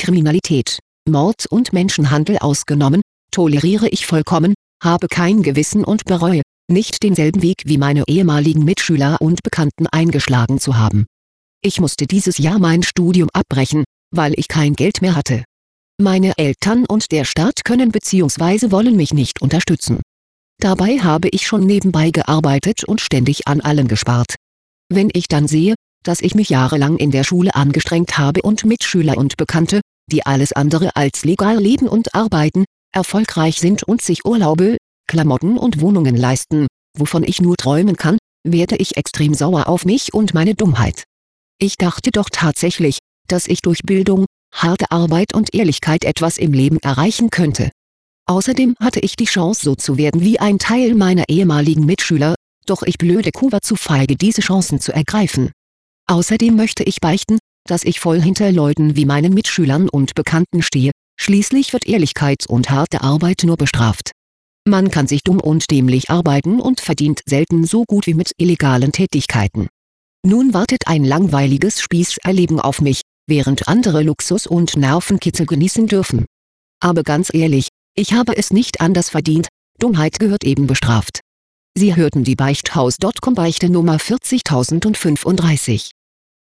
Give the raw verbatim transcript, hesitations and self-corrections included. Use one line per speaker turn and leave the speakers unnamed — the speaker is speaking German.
Kriminalität, Mord und Menschenhandel ausgenommen, toleriere ich vollkommen, habe kein Gewissen und bereue, nicht denselben Weg wie meine ehemaligen Mitschüler und Bekannten eingeschlagen zu haben. Ich musste dieses Jahr mein Studium abbrechen, weil ich kein Geld mehr hatte. Meine Eltern und der Staat können bzw. wollen mich nicht unterstützen. Dabei habe ich schon nebenbei gearbeitet und ständig an allem gespart. Wenn ich dann sehe, dass ich mich jahrelang in der Schule angestrengt habe und Mitschüler und Bekannte, die alles andere als legal leben und arbeiten, erfolgreich sind und sich Urlaube, Klamotten und Wohnungen leisten, wovon ich nur träumen kann, werde ich extrem sauer auf mich und meine Dummheit. Ich dachte doch tatsächlich, dass ich durch Bildung, harte Arbeit und Ehrlichkeit etwas im Leben erreichen könnte. Außerdem hatte ich die Chance, so zu werden wie ein Teil meiner ehemaligen Mitschüler, doch ich blöde Kuh war zu feige, diese Chancen zu ergreifen. Außerdem möchte ich beichten, dass ich voll hinter Leuten wie meinen Mitschülern und Bekannten stehe, schließlich wird Ehrlichkeit und harte Arbeit nur bestraft. Man kann sich dumm und dämlich arbeiten und verdient selten so gut wie mit illegalen Tätigkeiten. Nun wartet ein langweiliges Spießerleben auf mich, während andere Luxus und Nervenkitzel genießen dürfen. Aber ganz ehrlich, ich habe es nicht anders verdient, Dummheit gehört eben bestraft. Sie hörten die Beichthaus Punkt com Beichte Nummer vierzigtausendfünfunddreißig.